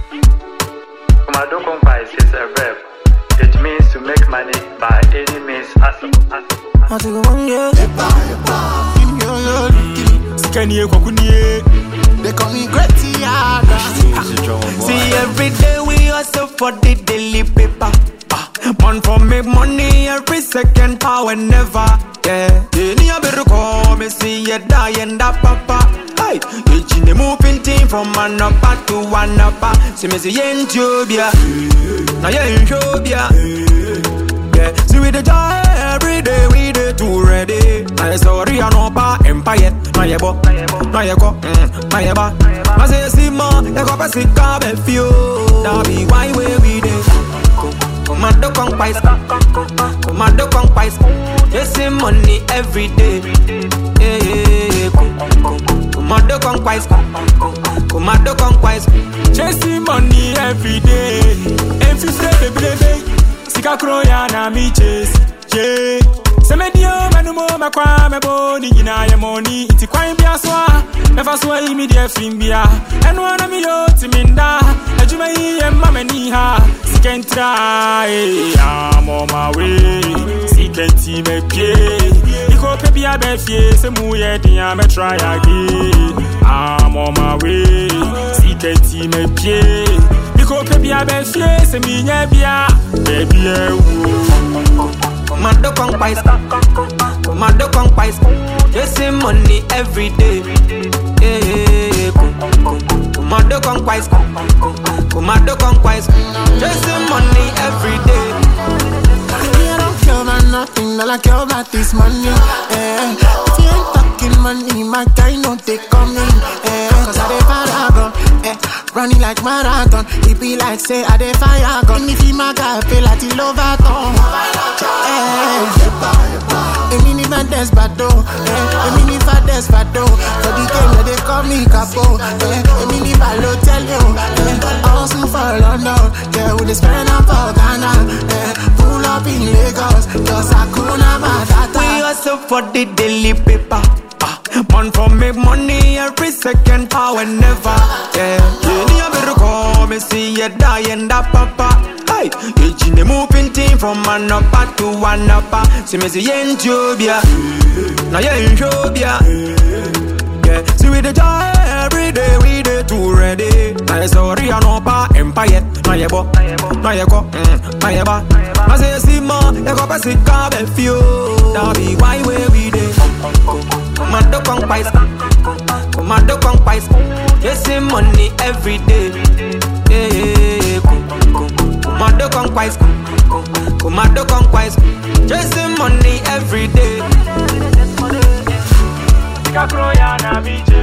Komado Kompa is a verb. It means to make money by any means possible. I take a 1 year. They call me Gretiana. See, every day we hustle for the daily paper. Man for make money every second, how and never. Yeah, you better call me, see you die and that papa. Hey, each in the moving team from one upper to one upper. See me see you in Jobia. Now you in Jobia. Yeah, see we the joy every day we the too ready. I sorry I know pa empire. Na yebo, na yeko, na yeba. I say see ma, you go pass it come and feel. That be why we dey. Komado Kompa, chasing money every day. Komado Kompa, chasing money every day. And if you baby, sika kroya na mi chase. Yeah. Semedio manumo makwa meboni nyina ye money iti kwan bia so a never so immediate fimbia eno na mi yo timinda adwuma yi ye mamani ha sikentra I'm on my way sikenti me pie iko pe bia be fie se mu ye dia me try again I'm on my way sikenti me pie iko pe bia be fie se mi nya bia baby ewu Komado Kompa, chasing money every day. Komado Kompa, chasing money every day. I don't care about nothing, all I care about this money. If you ain't talking money, my guy no take coming. Cause I dey paragon, running like marathon. It be like say I dey fire gun. If you my guy, feel like he love at all. Emi fa despato, emi fa despato. For the game they call me capo. Emi fa lo tell you, also for London. Yeah, we dey spend on for Ghana. Pull up in Lagos, just Hakuna Matata. We hustle for the daily paper. Man for make money every second, how and never. Yeah, you better call me, see you die and that papa. Hey, each in the moving team from one upper to one upper. See me see you in Jobia. Now you in Jobia. Yeah, see we the joy every day we the too ready. I sorry I know pa empire. Na yebo, na yeko, na yeba. I say see ma, you go pass it come and feel. That be why we dey. Komado Kompa, chasing money every day. Komado Kompa, chasing money every day. Sika kroya na mi